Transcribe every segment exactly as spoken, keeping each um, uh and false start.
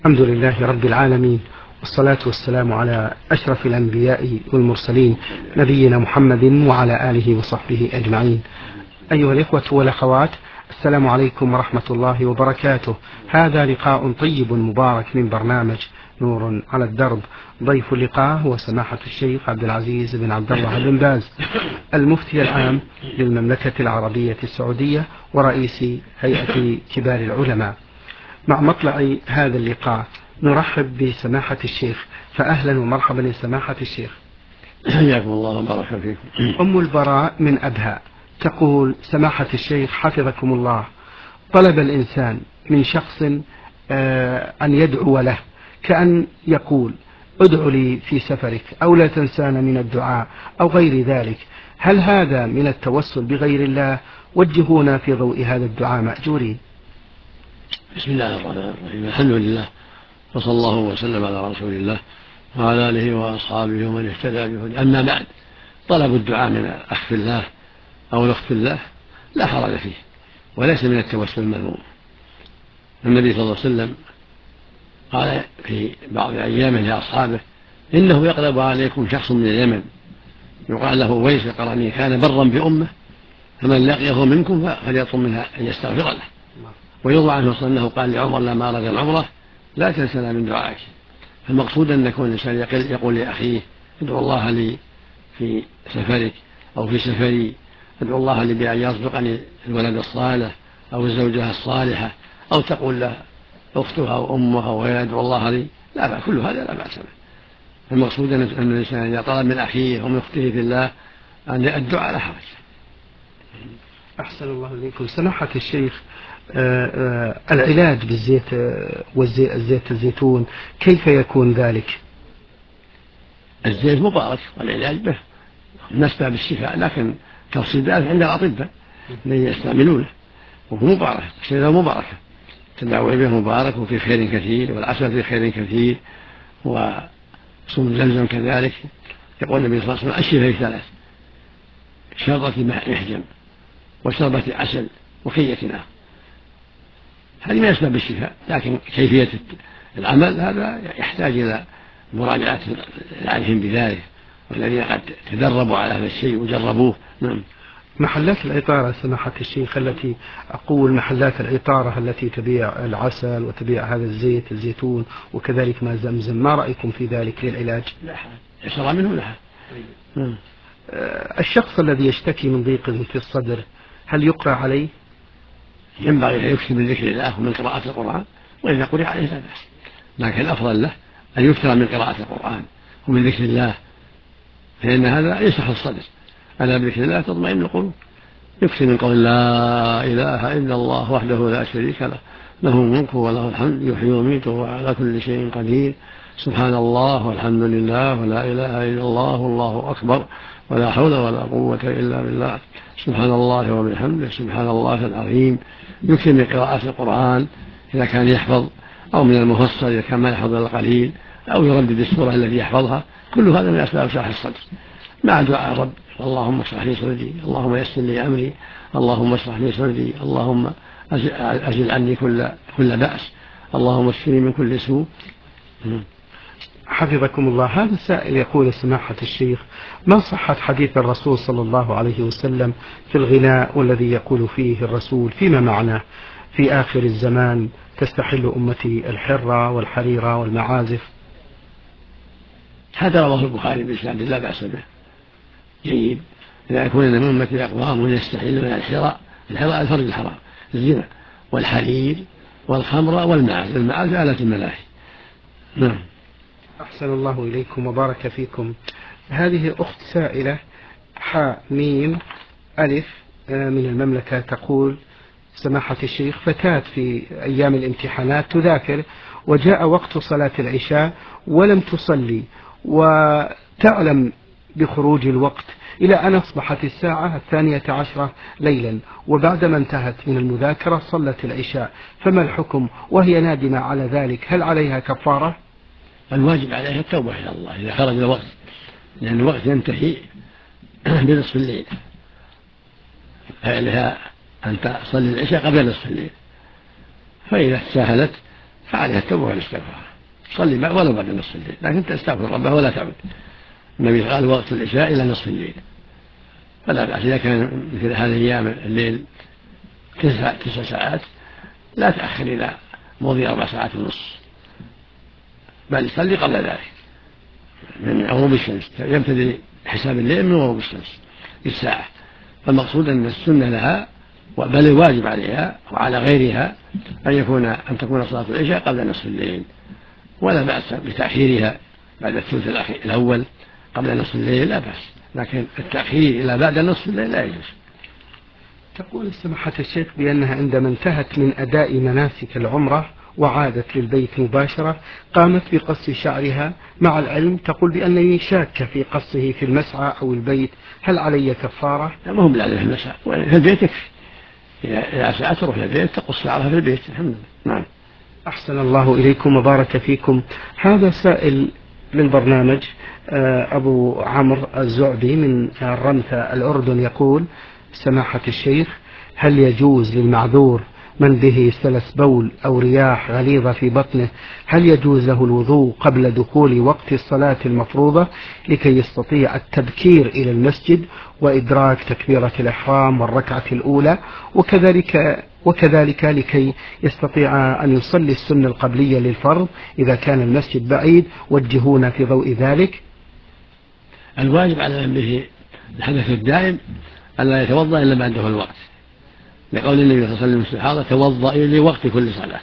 الحمد لله رب العالمين، والصلاة والسلام على أشرف الأنبياء والمرسلين نبينا محمد وعلى آله وصحبه أجمعين. أيها الإخوة والأخوات، السلام عليكم ورحمة الله وبركاته. هذا لقاء طيب مبارك من برنامج نور على الدرب. ضيف اللقاء هو سماحة الشيخ عبد العزيز بن عبد الله بن باز، المفتي العام للمملكة العربية السعودية ورئيس هيئة كبار العلماء. مع مطلع هذا اللقاء نرحب بسماحة الشيخ، فأهلا ومرحبا لسماحة الشيخ. حياكم الله وبارك فيكم. أم البراء من أبها تقول: سماحة الشيخ حفظكم الله، طلب الإنسان من شخص أن يدعو له، كأن يقول: ادعو لي في سفرك، أو لا تنسانا من الدعاء، أو غير ذلك. هل هذا من التوسل بغير الله؟ وجهونا في ضوء هذا الدعاء مأجورين. بسم الله الرحمن الرحيم. الحمد لله، وصلى الله وسلم على رسول الله وعلى آله وأصحابه ومن اهتدى بهداه. أما بعد، طلب الدعاء من الأخ في الله أو الأخت في الله لا حرج فيه، وليس من التوسل المذموم. النبي صلى الله عليه وسلم قال في بعض أيامه لأصحابه: إنه يقرب عليكم شخص من اليمن يقال له ويس القرني، كان برا بأمه، فمن لقيه منكم فليطلب منها أن يستغفر له. ويروى عنه أنه قال لعمر لما أراد العمرة: لا تنسنا من دعائك. فالمقصود أن يكون الإنسان يقول لأخيه: ادعو الله لي في سفرك أو في سفري، ادعو الله لي بأن يرزقني الولد الصالح أو الزوجة الصالحة، أو تقول له أختها أو أمها وهي ادعو الله لي. لا بأس، كل هذا لا بأس به. المقصود أن الإنسان إذا طلب من أخيه ومن أخته في الله أن الدعاء لا حرج. أحسن الله إليكم. سماحة الشيخ، آآ آآ العلاج بالزيت والزيت الزيتون كيف يكون ذلك؟ الزيت مبارك والعلاج به نسبة بالشفاء، لكن تفصيلات عند الأطباء الذين يستعملونه، وهو مبارك، الشيء مباركة، التداوي به مبارك وفي خير كثير، والعسل في خير كثير، وصوم زمزم كذلك. يقول النبي صلى الله عليه وسلم: الشفاء ثلاث: شربة محجم، وشربة عسل، وكية نار. هذه من أسباب الشفاء، لكن كيفية العمل هذا يحتاج إلى مراجعة العارفين بذلك، والذين قد تدربوا على هذا الشيء وجربوه. نعم. محلات العطارة سماحة الشيخ، التي أقول محلات العطارة التي تبيع العسل وتبيع هذا الزيت الزيتون وكذلك ما زمزم، ما رأيكم في ذلك للعلاج؟ لا حرج، يشرى منه لها. نعم. الشخص الذي يشتكي من ضيق في الصدر هل يقرأ عليه؟ ينبغي أن يكثر من ذكر الله ومن قراءة القرآن، وإذا قرئ عليه لا بأس، لكن الأفضل له أن يكثر من قراءة القرآن ومن ذكر الله، فإن هذا يشرح الصدر. ألا بذكر الله تطمئن القلوب. يكثر من قول لا إله إلا الله وحده لا شريك له، له الملك وله الحمد، يحيي ويميت وهو على كل شيء قدير، سبحان الله والحمد لله ولا إله إلا الله والله أكبر، ولا حول ولا قوة إلا بالله، سبحان الله وبحمده، سبحان الله العظيم. يكثر من قراءة القرآن إذا كان يحفظ، أو من المفصل إذا كان ما يحفظ إلا قليل، أو يردد السورة التي يحفظها. كل هذا من أسباب شرح الصدر، مع دعاء الرب: اللهم اشرح لي صدري، اللهم يسر لي أمري، اللهم اشرح لي صدري، اللهم أزل عني كل كل بأس، اللهم اشفني من كل سوء. حفظكم الله. هذا السائل يقول: سماحة الشيخ، ما صحة حديث الرسول صلى الله عليه وسلم في الغناء، والذي يقول فيه الرسول فيما معناه: في آخر الزمان تستحل أمتي الحرة والحريرة والمعازف؟ هذا رواه البخاري بإسناد لا بأس به، جيد. إذا يكون من أمتي أقوام يستحل من الحراء، الحراء الفرج الحرام، الزنا والحرير والخمر والمعازف. المعازف آلة الملاهي. نعم. أحسن الله إليكم وبارك فيكم. هذه أخت سائلة حاء ميم ألف من المملكة تقول: سماحة الشيخ، فتاة في أيام الامتحانات تذاكر، وجاء وقت صلاة العشاء ولم تصلي، وتعلم بخروج الوقت إلى أن أصبحت الساعة الثانية عشرة ليلا، وبعدما انتهت من المذاكرة صلت العشاء، فما الحكم وهي نادمة على ذلك؟ هل عليها كفارة؟ الواجب عليها التوبة إلى الله إذا خرج الوقت، لأن الوقت ينتهي بنصف الليل، فعلها أن تصلي العشاء قبل نصف الليل، فإذا تساهلت فعليها التوبة والاستغفار، صلي ولو بعد نصف الليل، لكن تستغفر ربه ولا تعود. النبي قال وقت العشاء إلى نصف الليل، فلا بأس إذا كان مثل هذه الأيام الليل تسع, تسع ساعات لا تأخر إلى مضي أربع ساعات ونصف، بل صلي قبل ذلك من غروب الشمس، يبتدي حساب الليل من غروب الشمس بالساعة. فالمقصود أن السنة لها بل الواجب عليها وعلى غيرها أن يكون أن تكون صلاة العشاء قبل نصف الليل، ولا بأس بتأخيرها بعد الثلث الأول قبل نصف الليل لا بأس، لكن التأخير إلى بعد نصف الليل لا يجوز. تقول سماحة الشيخ بأنها عندما انتهت من أداء مناسك العمرة وعادت للبيت مباشرة قامت بقص شعرها، مع العلم تقول بأنني شاكة في قصه في المسعى أو البيت، هل علي كفارة؟ لا ما هم لازم في المسعى، في البيت يكفي، إذا ساعة تروح للبيت تقص شعرها في البيت. الحمد لله. نعم. أحسن الله إليكم وبارك فيكم. هذا سائل للبرنامج أبو عمرو الزعبي من الرمثة الأردن يقول سماحة الشيخ هل يجوز للمعذور من به سلس بول أو رياح غليظة في بطنه هل يجوز له الوضوء قبل دخول وقت الصلاة المفروضة لكي يستطيع التبكير إلى المسجد وإدراك تكبيرة الإحرام والركعة الأولى وكذلك وكذلك لكي يستطيع أن يصلي السنة القبلية للفرض إذا كان المسجد بعيد؟ وجهونا في ضوء ذلك. الواجب على من به الحدث الدائم ألا يتوضأ إلا بعد دخول الوقت، لقول النبي صلى الله عليه وسلم في الحاضر توضأ لوقت كل صلاة.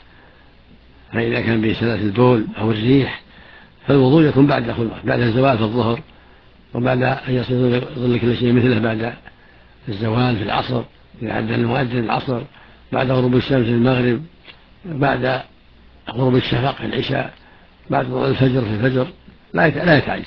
فإذا كان به سلس البول أو الريح فالوضوء يكون بعد دخول الوقت، بعد الزوال في الظهر، وبعد أن يصير ظل كل شيء مثله بعد الزوال في العصر إذا عد المؤذن العصر، بعد غروب الشمس في المغرب، بعد غروب الشفق في العشاء، بعد طلوع الفجر في الفجر، لا لا يتعجل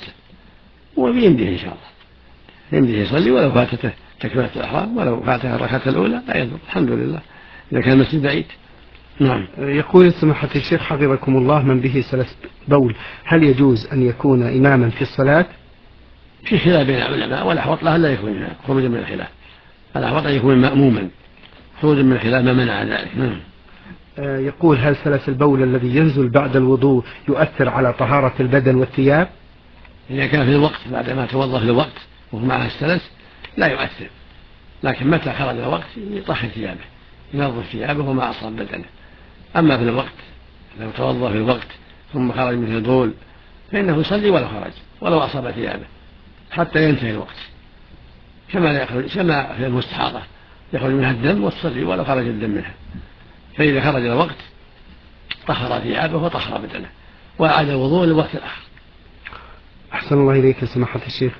وبيمده إن شاء الله، يمده يصلي ولو فاتته تكبيرة الإحرام ولو فاتها الركعة الأولى لا يضر، الحمد لله إذا كان المسجد بعيد. نعم. يقول سماحة الشيخ حفظكم الله من به سلس بول هل يجوز أن يكون إماما في الصلاة؟ في خلاف بين العلماء والأحوط له لا يكون خروجا من الخلاف، الأحوط أن يكون مأموما، خروجا من الخلاف ما منع ذلك. نعم. يقول هل سلس البول الذي ينزل بعد الوضوء يؤثر على طهارة البدن والثياب؟ إذا كان في الوقت بعدما توضأ في الوقت وهو معه السلس لا يؤثر، لكن متى خرج الوقت يطهر ثيابه ينظف ثيابه وما أصاب بدنه. أما في الوقت لو توضأ في الوقت ثم خرج مثل البول فإنه يصلي ولو خرج ولو أصاب ثيابه حتى ينتهي الوقت، كما يخرج كما في المستحاضة يخرج منها الدم وتصلي ولو خرج الدم منها. فإذا خرج الوقت طهر ثيابه وطهر بدنه وأعاد الوضوء للوقت الآخر. أحسن الله إليك سماحة الشيخ.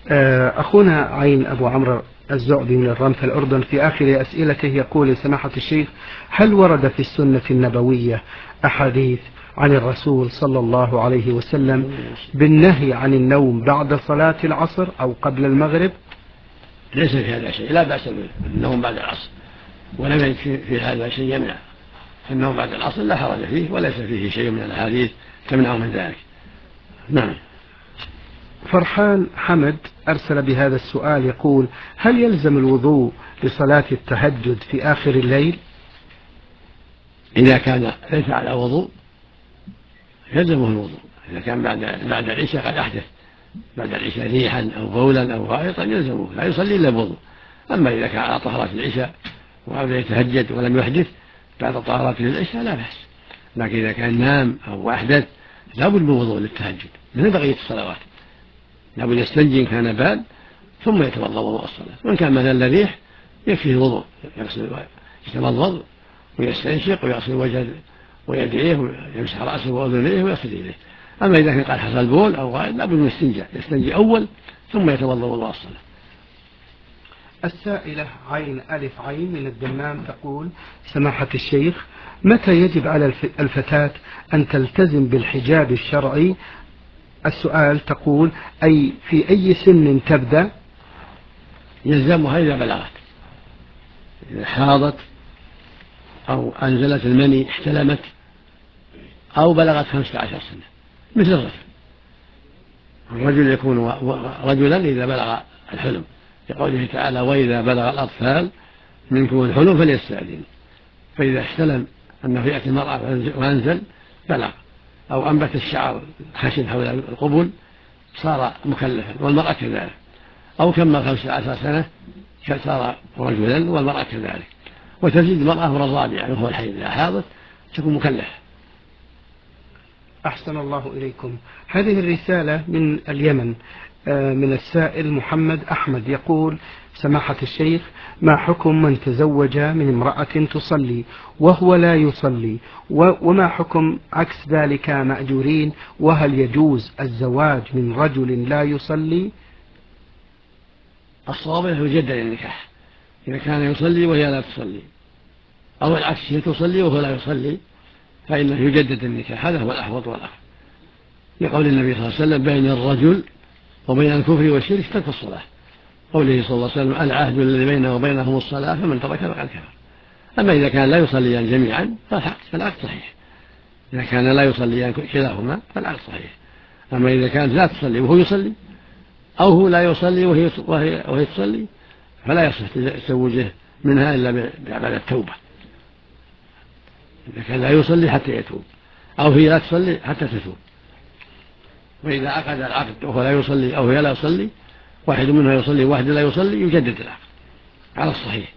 أخونا عين أبو عمرو الزعبي من الرمث الأردن في آخر أسئلته يقول سماحة الشيخ هل ورد في السنة النبوية أحاديث عن الرسول صلى الله عليه وسلم بالنهي عن النوم بعد صلاة العصر أو قبل المغرب؟ ليس في هذا شيء، لا بأس بالنوم بعد العصر، ولم يجد في هذا شيء يمنع. النوم بعد العصر لا حرج فيه وليس فيه شيء من الأحاديث تمنع من ذلك. نعم. فرحان حمد أرسل بهذا السؤال يقول هل يلزم الوضوء لصلاة التهجد في آخر الليل؟ إذا كان ليس على وضوء يلزمه الوضوء، إذا كان بعد بعد العشاء قد أحدث بعد العشاء ريحا أو بولا أو غائطا يلزمه لا يصلي إلا بوضوء. أما إذا كان على طهارة العشاء وقبل يتهجد ولم يحدث بعد طهارته للعشاء لا بأس، لكن إذا كان نام أو أحدث لابد من وضوء للتهجد مثل بقية الصلوات، لابد يستنجي إن كان بال ثم يتوضأ وضوء الصلاة، وإن كان مثل الريح يكفيه الوضوء، يتمضض ويستنشق ويغسل وجهه ويديه ويمسح رأسه وأذنيه ويغسل يديه. أما إذا كان قد حصل بول أو غائط لابد من الاستنجاء، يستنجي أول ثم يتوضأ وضوء الصلاة. السائلة عين ألف عين من الدمام تقول سماحة الشيخ متى يجب على الفتاة أن تلتزم بالحجاب الشرعي؟ السؤال تقول أي في أي سن تبدأ؟ يلزمها إذا بلغت، إذا حاضت أو أنزلت المني احتلمت أو بلغت خمسة عشر سنة مثل الرجل. الرجل يكون رجلا إذا بلغ الحلم لقوله تعالى وإذا بلغ الأطفال منكم الحلم فليستأذنوا، فإذا احتلم أنه يأتي المرأة وأنزل بلغ، أو أنبت الشعر خشن حول القبل صار مكلفا والمرأة كذلك، أو كمل خمسة عشر سنة صار رجلا والمرأة كذلك. وتزيد المرأة من الرابعة وهو الحيض إذا حاضت تكون مكلفة. أحسن الله إليكم. هذه الرسالة من اليمن من السائل محمد أحمد يقول: سماحة الشيخ، ما حكم من تزوج من امرأة تصلي وهو لا يصلي، وما حكم عكس ذلك مأجورين، وهل يجوز الزواج من رجل لا يصلي؟ الصواب أنه يجدد النكاح إذا كان يصلي وهي لا تصلي، أو العكس هي تصلي وهو لا يصلي فإنه يجدد النكاح، هذا هو الأحوط والأخف، لقول النبي صلى الله عليه وسلم: بين الرجل وبين الكفر والشرك ترك الصلاة، قوله صلى الله عليه وسلم: العهد الذي بينه وبينهم الصلاة فمن تركها فقد كفر. أما إذا كان لا يصليان جميعا فالعكس صحيح، إذا كان لا يصليان كلاهما فالعكس صحيح. أما إذا كانت لا تصلي وهو يصلي، أو هو لا يصلي وهي, وهي, وهي تصلي، فلا يصح تزوجه منها إلا بعد التوبة. إذا كان لا يصلي حتى يتوب، أو هي لا تصلي حتى تتوب. وإذا عقد العقد وهو لا يصلي أو هي لا يصلي، واحد منها يصلي وواحد لا يصلي، يجدد العقد على الصحيح.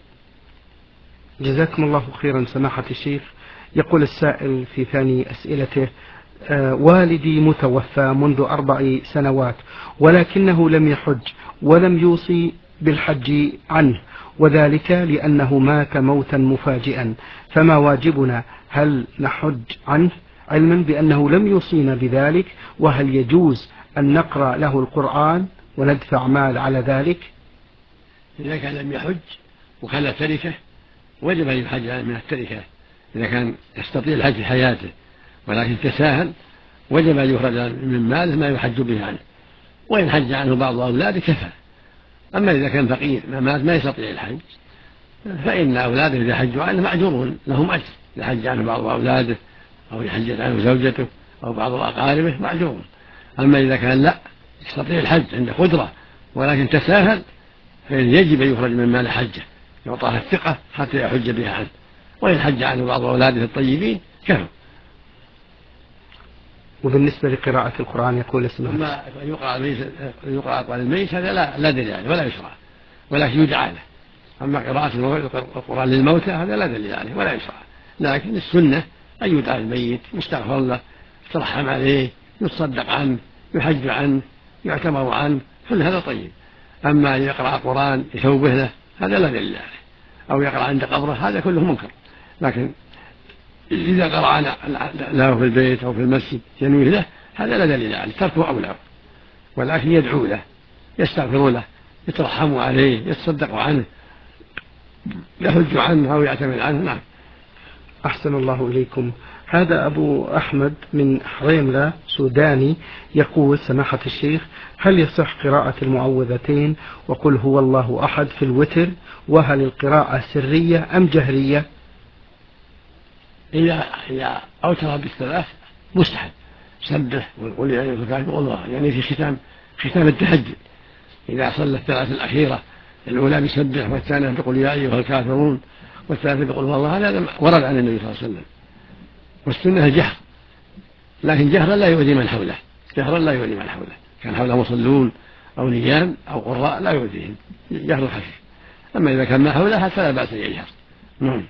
جزاكم الله خيرا سماحة الشيخ. يقول السائل في ثاني أسئلته: آه والدي متوفى منذ أربع سنوات ولكنه لم يحج ولم يوصي بالحج عنه، وذلك لأنه مات موتا مفاجئا، فما واجبنا؟ هل نحج عنه علما بأنه لم يوصينا بذلك؟ وهل يجوز أن نقرأ له القرآن وندفع مال على ذلك؟ إذا كان لم يحج وكان تركه وجب أن يحج من التركة. إذا كان يستطيع الحج في حياته ولكن تساهل وجب أن يخرج من ماله ما يحج به عنه، وإن حج عنه بعض أولاده كفى. أما إذا كان فقير ما مات ما يستطيع الحج فإن أولاده إذا حجوا عنه معجورون لهم أجر، إذا حج عنه بعض أولاده أو يحج عنه زوجته أو بعض أقاربه معجورون. أما إذا كان لا يستطيع الحج عنده قدرة ولكن تساهل فإن يجب أن يخرج من مال حجه يعطاه الثقة حتى يحج بها عنه، وإن حج عنه بعض أولاده الطيبين كفى. وبالنسبة لقراءة القرآن يقول اسمه ما يقرأ القرآن الميت هذا لا, لا دليل عليه ولا يشرع ولكن يدعى له. أما قراءة القرآن للموتى هذا لا دليل عليه ولا يشرع، لكن السنة أن يدعى الميت يستغفر له يترحم عليه يتصدق عنه يحج عنه يعتمر عنه، كل هذا طيب. أما أن يقرأ القرآن يثوبه له هذا لا دليل عليه، أو يقرأ عند قبره هذا كله منكر. لكن إذا قرأ له في البيت أو في المسجد ينوي له هذا لا دليل عليه، تركه أولى، ولكن يدعو له يستغفر له يترحموا عليه يتصدقوا عنه يحج عنه أو يعتمر عنه. نعم. أحسن الله إليكم. هذا أبو أحمد من حريملة سوداني يقول: سماحة الشيخ، هل يصح قراءة المعوذتين وقل هو الله أحد في الوتر؟ وهل القراءة سرية أم جهرية؟ إذا إذا أوتر بالثلاث مستحب سبح وقل يا أيها الكافرون والله، يعني في ختام ختام التهجد إذا صلى الثلاث الأخيرة الأولى بسبح والثانية تقول يا أيها الكافرون والثالثة تقول والله، هذا ورد عن النبي صلى الله عليه وسلم. والسنة الجهر، لكن جهرا لا يؤذي من حوله، جهرا لا يؤذي من حوله، كان حوله مصلون أو نيام أو قراء لا يؤذيهم، جهر خفيف. أما إذا كان ما حوله فلا بأس أن يجهر. نعم.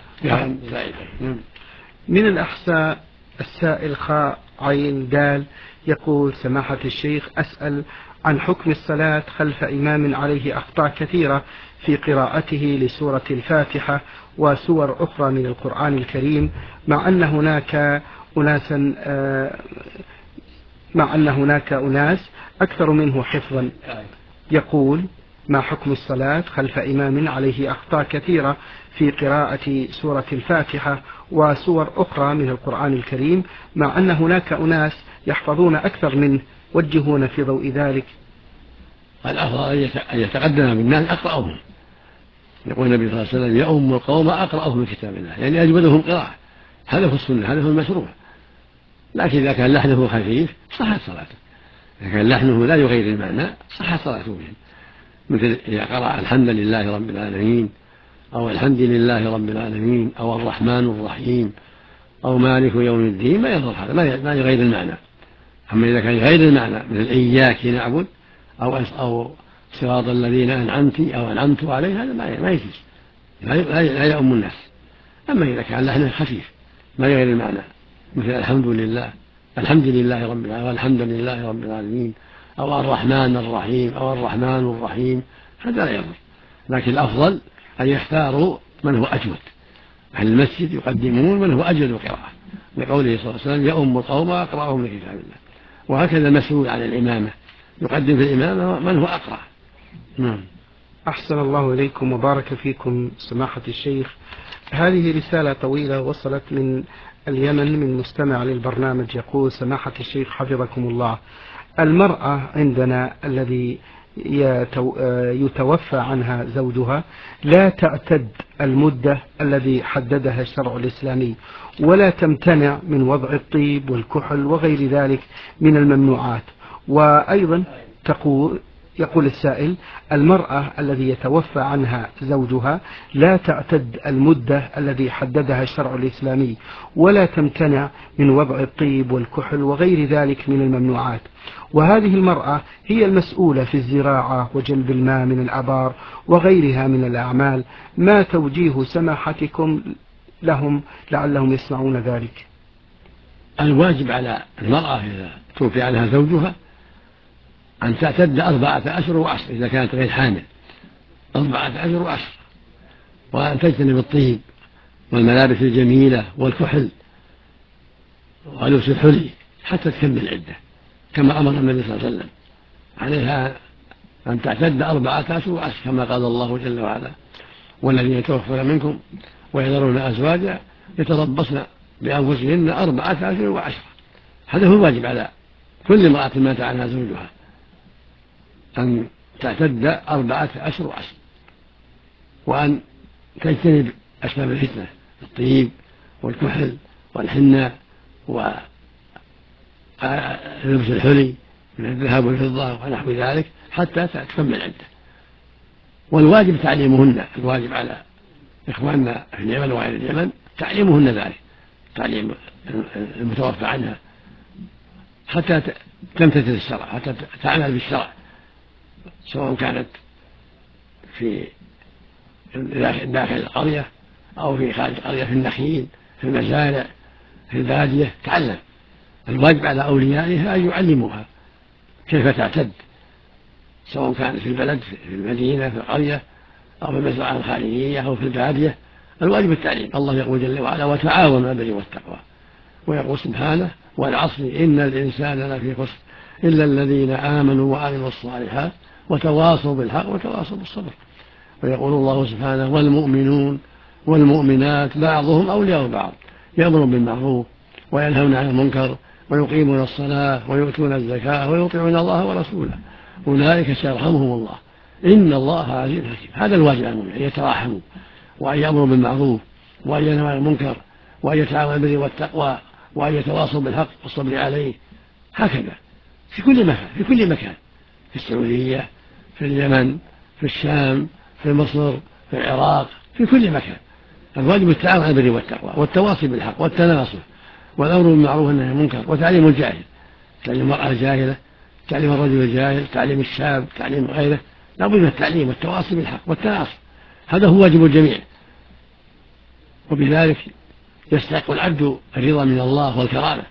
من الأحساء السائل خاء عين دال يقول: سماحة الشيخ، أسأل عن حكم الصلاة خلف إمام عليه أخطاء كثيرة في قراءته لسورة الفاتحة وسور أخرى من القرآن الكريم، مع أن هناك أناسا مع أن هناك أناس أكثر منه حفظا. يقول: ما حكم الصلاة خلف إمام عليه أخطاء كثيرة في قراءة سورة الفاتحة وسور أخرى من القرآن الكريم، مع أن هناك أناس يحفظون أكثر منه، وجهون في ضوء ذلك؟ الأفضل أن يتقدم بالناس أقرأهم، يقول النبي صلى الله عليه وسلم: يؤم القوم أقرأهم من كتاب الله، يعني أجودهم قراءة، هذا هو السنة، هذا هو المشروع. لكن إذا كان لحنه خفيف صحت صلاته، إذا كان لحنه لا يغير المعنى صحت صلاته بهم، مثل إذا قرأ الحمد لله رب العالمين أو الحمد لله رب العالمين أو الرحمن الرحيم أو مالك يوم الدين ما يضر هذا، ما يغير المعنى. أما إذا كان يغير المعنى مثل إياك نعبد أو أو صراط الذين أنعمت أو أنعمت عليه، هذا ما يجوز، لا يؤم الناس. أما إذا كان لحن خفيف ما يغير المعنى مثل الحمد لله الحمد لله رب العالمين والحمد لله رب العالمين أو الرحمن الرحيم أو الرحمن الرحيم، هذا لا يضر. لكن الأفضل أن يختاروا من هو أجود. أهل المسجد يقدمون من هو أجود قراءة، لقوله صلى الله عليه وسلم يؤم القوم وأقرأهم لكتاب الله. وهكذا المسؤول عن الإمامة يقدم في الإمامة من هو أقرأ. نعم. أحسن الله إليكم وبارك فيكم سماحة الشيخ. هذه رسالة طويلة وصلت من اليمن من مستمع للبرنامج، يقول: سماحة الشيخ حفظكم الله، المرأة عندنا الذي يتوفى عنها زوجها لا تعتد المدة الذي حددها الشرع الإسلامي، ولا تمتنع من وضع الطيب والكحل وغير ذلك من الممنوعات. وأيضا تقول يقول السائل: المرأة الذي يتوفى عنها زوجها لا تعتد المدة الذي حددها الشرع الإسلامي، ولا تمتنع من وضع الطيب والكحل وغير ذلك من الممنوعات، وهذه المرأة هي المسؤولة في الزراعة وجلب الماء من الآبار وغيرها من الأعمال. ما توجيه سماحتكم لهم لعلهم يسمعون ذلك؟ الواجب على المرأة إذا توفي عنها زوجها أن تعتد أربعة أشهر وعشر إذا كانت غير حامل، أربعة أشهر وعشر، وأن تجتنب الطيب والملابس الجميلة والكحل ولبس الحلي حتى تكمل العدة كما أمر النبي صلى الله عليه وسلم. عليها أن تعتد أربعة أشهر وعشر كما قال الله جل وعلا: والذين يتوفون منكم ويذرون أزواجا يتربصن بأنفسهن أربعة أشهر وعشر. هذا هو الواجب على كل امرأة مات عنها زوجها، أن تعتد أربعة أشهر وعشر، وأن تجتنب أسباب الفتنة، الطيب والكحل والحنة ولبس الحلي من الذهب والفضة ونحو ذلك حتى تكمل العدة. والواجب تعليمهن، الواجب على إخواننا في اليمن وغير اليمن تعليمهن ذلك، تعليم المتوفى عنها حتى تمتثل الشرع، حتى تعمل بالشرع، سواء كانت في داخل القرية أو في خارج القرية، في النخيل، في المزارع، في البادية، تعلم. الواجب على أوليائها أن يعلموها كيف تعتد، سواء كانت في البلد، في المدينة، في القرية، أو في المزرعة الخارجية، أو في البادية. الواجب التعليم. الله يقول جل وعلا: وتعاونوا على البر والتقوى. ويقول سبحانه: والعصر إن الإنسان لفي خسر إلا الذين آمنوا وعملوا الصالحات وتواصوا بالحق وتواصوا بالصبر. ويقول الله سبحانه: والمؤمنون والمؤمنات بعضهم أولياء بعض يأمرون بالمعروف وينهون عن المنكر ويقيمون الصلاة ويؤتون الزكاة ويطيعون الله ورسوله أولئك سيرحمهم الله إن الله عزيز حكيم. هذا الواجب على المؤمنين، أن يتراحموا وأن يأمروا بالمعروف وأن ينهوا عن المنكر وأن يتعاونوا بالبر والتقوى وأن يتواصوا بالحق والصبر عليه. هكذا في كل مكان، في كل مكان، في السعودية، في اليمن، في الشام، في مصر، في العراق، في كل مكان. الواجب التعاون على البر والتقوى والتواصي بالحق والتناصح والأمر بالمعروف والنهي عن المنكر، وتعليم الجاهل، تعليم المرأة الجاهلة، تعليم الرجل الجاهل، تعليم الشاب، تعليم غيره. لا بد من التعليم والتواصي بالحق والتناصح، هذا هو واجب الجميع. وبذلك يستحق العبد الرضا من الله والكرامة.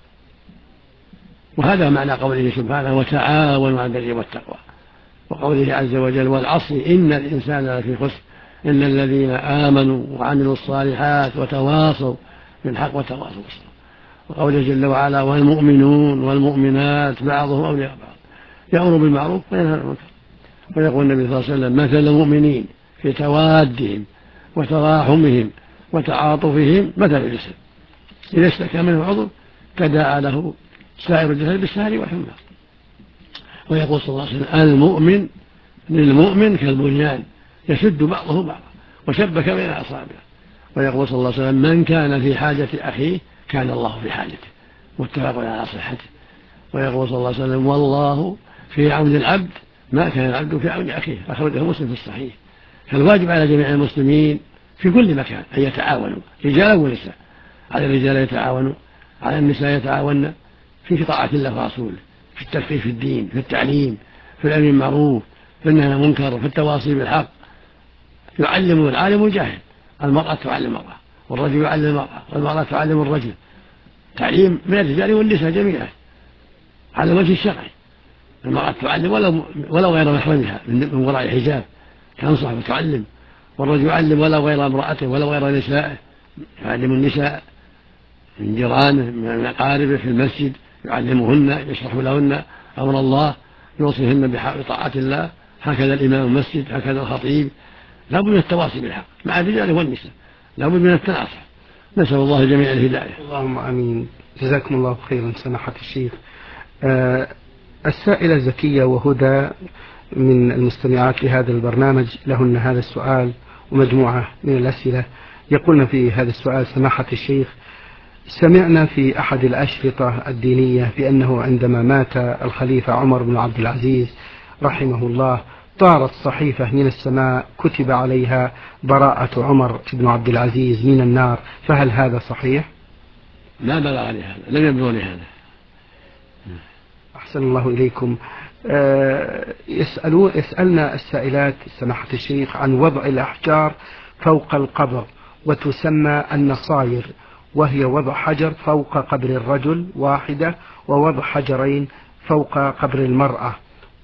وهذا معنى قوله سبحانه: وتعاونوا على البر والتقوى، وقوله عز وجل: والعصر إن الإنسان لفي خسر إلا الذين آمنوا وعملوا الصالحات وتواصوا بالحق وتواصوا بالصبر. وقوله جل وعلا: والمؤمنون والمؤمنات بعضهم أولياء بعض يأمرون بالمعروف وينهون عن المنكر. ويقول النبي صلى الله عليه وسلم: مثل المؤمنين في توادهم وتراحمهم وتعاطفهم مثل الجسد إذا اشتكى منه عضو تداعى له سائر الجسد بالسهر والحمى. ويقول صلى الله عليه وسلم: المؤمن للمؤمن كالبنيان يشد بعضه بعضا وشبك بين أصابعه. ويقول صلى الله عليه وسلم: من كان في حاجة أخيه كان الله في حاجته، متفق على صحته. ويقول صلى الله عليه وسلم: والله في عون العبد ما كان العبد في عون أخيه، أخرجه مسلم في الصحيح. فالواجب على جميع المسلمين في كل مكان أن يتعاونوا رجالا ونساء على الرجال يتعاونوا على النساء يتعاون في طاعة الله ورسوله، في التفقيه في الدين، في التعليم، في الأمر بالمعروف، في النهي عن المنكر، في التواصي بالحق. يعلم العالم الجاهل، المرأة تعلم المرأة، والرجل يعلم المرأة، والمرأة تعلم الرجل، تعليم من الرجال والنساء جميعا على وجه الشرعي. المرأة تعلم ولو, ولو غير محرمها من وراء الحجاب، تنصح وتعلم، والرجل يعلم ولو غير امرأته ولو غير نسائه، يعلم النساء من جيرانه من أقاربه في المسجد، يعلمهن يشرح لهن أمر الله، يوصيهن بطاعة الله. هكذا الإمام المسجد، هكذا الخطيب. لا بد من التواصي بالحق مع الرجال والنساء، لا بد من التناصح. نسأل الله جميع الهداية. اللهم آمين. جزاكم الله خيرا سماحة الشيخ. آه السائلة زكية وهدى من المستمعات لهذا البرنامج لهن هذا السؤال ومجموعة من الأسئلة. يقولن في هذا السؤال: سماحة الشيخ، سمعنا في أحد الأشرطة الدينية بأنه عندما مات الخليفة عمر بن عبد العزيز رحمه الله طارت صحيفة من السماء كتب عليها براءة عمر بن عبد العزيز من النار، فهل هذا صحيح؟ لا بلغني هذا، لم يبلغني هذا. أحسن الله إليكم. أه يسألون يسألنا السائلات سماحة الشيخ عن وضع الأحجار فوق القبر، وتسمى النصاير، وهي وضع حجر فوق قبر الرجل واحدة، ووضع حجرين فوق قبر المرأة.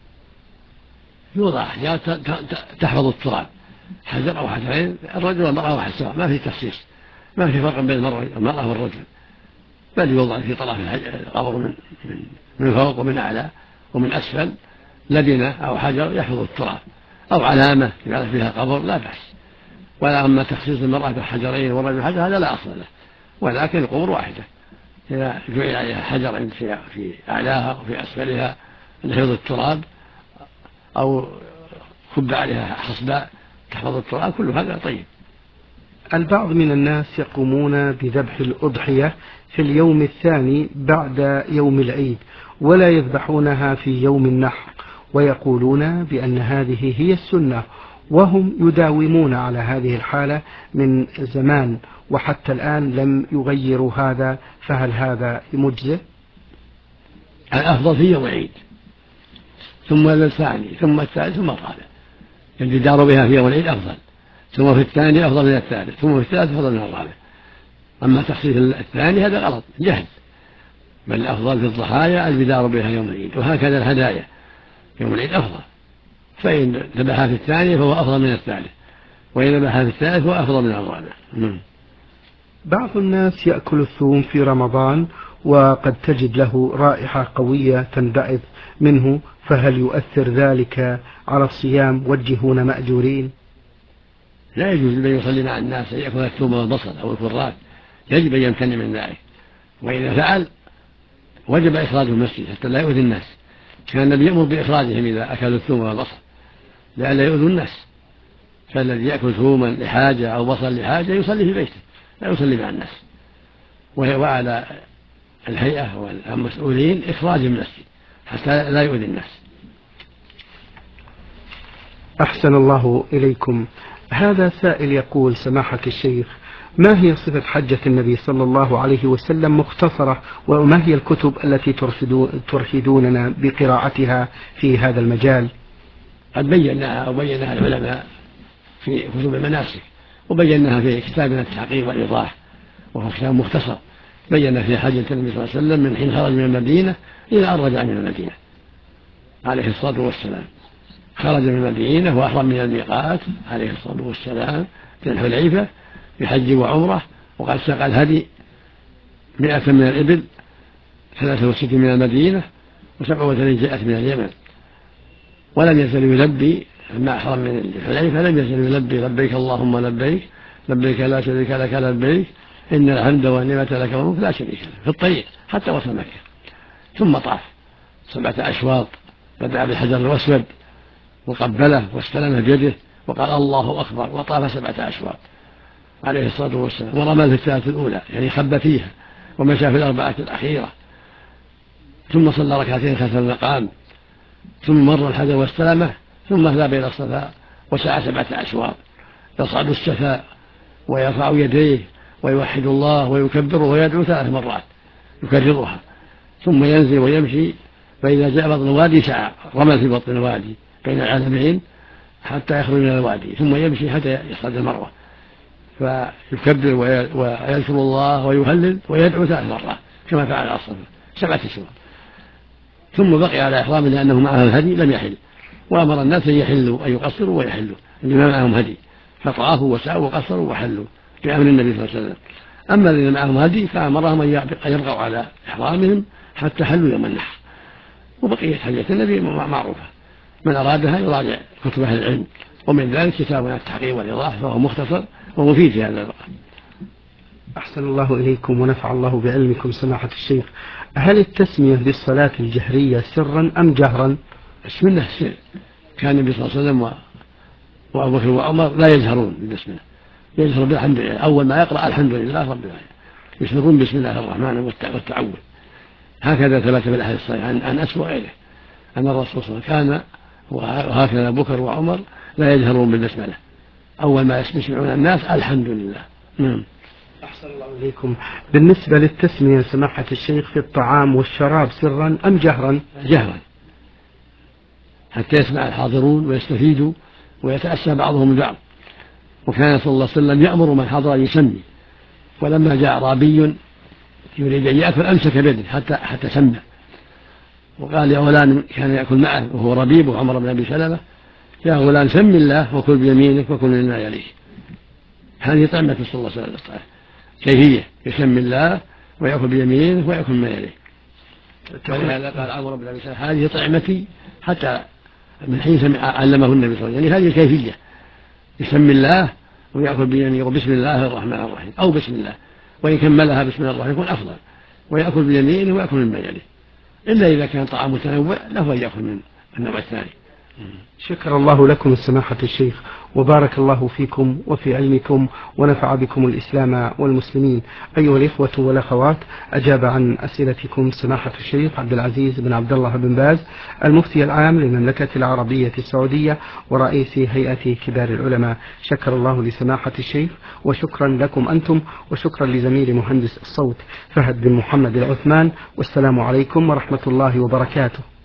يوضع أحجار تحفظ التراب، حجر أو حجرين، الرجل والمرأة واحد سواء، ما في تخصيص، ما في فرق بين المرأة والرجل، بل يوضع في طرف القبر من من فوق ومن أعلى ومن أسفل لبنة أو حجر يحفظ التراب، أو علامة يعرف بها قبر، لا بأس. ولا أما تخصيص المرأة بحجرين والرجل حجر هذا لا أصل له، ولكن القبور واحدة، إذا جعل عليها حجر في أعلاها وفي أسفلها لحفظ التراب، أو كب عليها حصباء تحفظ التراب، كل هذا طيب. البعض من الناس يقومون بذبح الأضحية في اليوم الثاني بعد يوم العيد، ولا يذبحونها في يوم النحر، ويقولون بأن هذه هي السنة، وهم يداومون على هذه الحالة من زمان وحتى الآن لم يغيروا هذا، فهل هذا مجزئ؟ الأفضل في يوم العيد، ثم الثاني، ثم الثالث، ثم الرابع، الجدار بها في يوم العيد أفضل، ثم في الثاني أفضل من الثالث، ثم في الثالث أفضل من الرابع. أما تخصيص الثاني هذا غلط جهل، بل الأفضل في الضحايا الجدار بها يوم العيد، وهكذا الهدايا يوم العيد أفضل، فإن ذبحها في الثاني فهو أفضل من الثالث، وإن ذبحها في الثالث فهو أفضل من الرابع. بعض الناس يأكل الثوم في رمضان وقد تجد له رائحة قوية تنبعث منه، فهل يؤثر ذلك على الصيام؟ وجهون مأجورين. لا يجوز لمن يصلي مع الناس أن يأكل الثوم والبصل أو الكرات، يجب أن يمتنع من ذلك، وإذا فعل وجب إخراجه المسجد حتى لا يؤذي الناس. كان النبي يأمر بإخراجهم إذا أكلوا الثوم والبصل لئلا يؤذوا الناس، فالذي يأكل ثوما لحاجة أو بصل لحاجة يصلي في بيته لا يصلي مع الناس، وعلى الهيئة والمسؤولين إخراجهم من المسجد حتى لا يؤذي الناس. أحسن الله إليكم. هذا سائل يقول: سماحة الشيخ، ما هي صفة حجة النبي صلى الله عليه وسلم مختصرة، وما هي الكتب التي ترشدوننا بقراءتها في هذا المجال؟ قد بيناها وبيناها العلماء في كتب المناسك، وبيناها في كتابنا التحقيق والإيضاح، وهو كتاب مختصر بين في حجة النبي صلى الله عليه وسلم من حين خرج من المدينة إلى أن رجع من المدينة عليه الصلاة والسلام. خرج من المدينة وأحرم من الميقات عليه الصلاة والسلام من الحليفة بحج وعمرة، وقد ساق الهدي مئة من الإبل، ثلاثة وستين من المدينة، وسبعة وثلاثين جاءت من اليمن، ولم يزل يلبي لما أحرم من الحليفة، لم يزل يلبي لبيك اللهم لبيك لبيك لا شريك لك لبيك إن الحمد والنعمة لك والملك لا شريك له، في الطريق حتى وصل مكة. ثم طاف سبعة أشواط، بدأ بالحجر الأسود وقبله واستلمه بيده وقال الله أكبر، وطاف سبعة أشواط عليه الصلاة والسلام، ورمى في الثلاثة الأولى يعني خب فيها، ومشى في الأربعة الأخيرة، ثم صلى ركعتين خلف المقام، ثم مر الحجر واستلمه، ثم ذهب إلى الصفا وسعى سبعة أشواط يصعد الصفا ويرفع يديه ويوحد الله ويكبره ويدعو ثلاث مرات يكررها، ثم ينزل ويمشي، فإذا جاء بطن الوادي سعى رمى في بطن الوادي بين العالمين حتى يخرج من الوادي، ثم يمشي حتى يصعد المروة، فيكبر ويذكر الله ويهلل ويدعو ثلاث مرات كما فعل الصفا سبعة أشهر، ثم بقي على إحرامه لأنه معه الهدي لم يحل، وأمر الناس أن يحلوا أن يقصروا ويحلوا اللي ما معهم هدي، فطافوا وسعوا وقصروا وحلوا بأمر النبي صلى الله عليه وسلم. أما الذين معهم هدي فأمرهم أن يبقوا على إحرامهم حتى حلوا يوم النحر. وبقية حجة النبي معروفة، من أرادها يراجع كتب أهل العلم، ومن ذلك كتابنا التحقيق والإيضاح فهو مختصر ومفيد في هذا الباب. أحسن الله إليكم ونفع الله بعلمكم سماحة الشيخ. هل التسمية للصلاة الجهرية سرا أم جهرا؟ السنة سر، كان النبي صلى الله عليه وسلم وأبو بكر وعمر لا يجهرون بالبسملة، يجهر بالحمد لله، أول ما يقرأ الحمد لله رب العالمين، يسرون بسم الله الرحمن والتعوذ. هكذا ثبت في الأحاديث الصحيحة عن أنس وغيره أن الرسول صلى الله عليه وسلم كان وهكذا أبو بكر وعمر لا يجهرون بالبسملة، أول ما يسمعون الناس الحمد لله. نعم. أحسن الله إليكم. بالنسبة للتسمية سماحة الشيخ في الطعام والشراب سرا أم جهرا؟ جهرا حتى يسمع الحاضرون ويستفيدوا ويتأسى بعضهم البعض، وكان صلى الله عليه وسلم يأمر من حضر أن يسمي، ولما جاء أعرابي يريد أن يأكل أمسك بيده حتى حتى سمى، وقال يا غلام، كان يأكل معه وهو ربيب وعمر بن أبي سلمة، يا غلام سم الله وكل بيمينك وكل مما يليه. هذه طعمة صلى الله عليه وسلم كيفية، يسمي الله ويأكل بيمينه ويأكل مما يليه. ولهذا قال عمر بن أبي سلمة هذه طعمتي حتى من حين سمع علمه النبي صلى الله عليه وسلم، يعني هذه الكيفية، يسمي الله ويأكل بيمينه وبسم الله الرحمن الرحيم أو بسم الله، وإن كملها بسم الله الرحمن يكون أفضل، ويأكل بيمينه ويأكل مما يليه، إلا إذا كان طعام متنوع له أن يأكل من النوع الثاني. شكر الله لكم سماحة الشيخ، وبارك الله فيكم وفي علمكم ونفع بكم الإسلام والمسلمين. أيها الإخوة والأخوات، أجاب عن أسئلتكم سماحة الشيخ عبد العزيز بن عبد الله بن باز المفتي العام للمملكة العربية السعودية ورئيس هيئة كبار العلماء. شكر الله لسماحة الشيخ، وشكرا لكم أنتم، وشكرا لزميل مهندس الصوت فهد بن محمد العثمان، والسلام عليكم ورحمة الله وبركاته.